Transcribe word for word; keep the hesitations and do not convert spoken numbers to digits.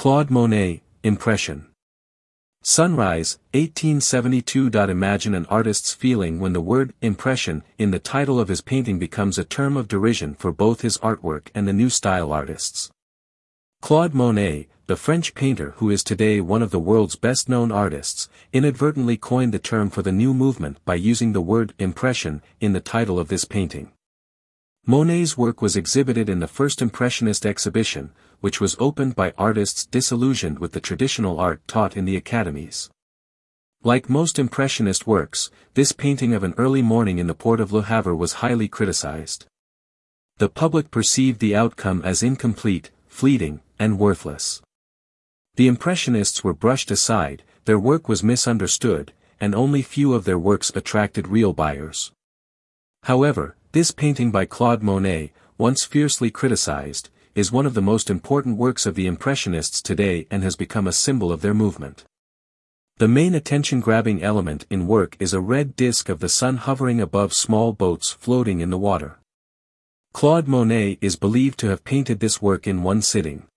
Claude Monet, Impression. Sunrise, eighteen seventy-two. Imagine an artist's feeling when the word impression in the title of his painting becomes a term of derision for both his artwork and the new style artists. Claude Monet, the French painter who is today one of the world's best-known artists, inadvertently coined the term for the new movement by using the word impression in the title of this painting. Monet's work was exhibited in the first Impressionist exhibition, which was opened by artists disillusioned with the traditional art taught in the academies. Like most Impressionist works, this painting of an early morning in the port of Le Havre was highly criticized. The public perceived the outcome as incomplete, fleeting, and worthless. The Impressionists were brushed aside, their work was misunderstood, and only few of their works attracted real buyers. However, this painting by Claude Monet, once fiercely criticized, is one of the most important works of the Impressionists today and has become a symbol of their movement. The main attention-grabbing element in work is a red disk of the sun hovering above small boats floating in the water. Claude Monet is believed to have painted this work in one sitting.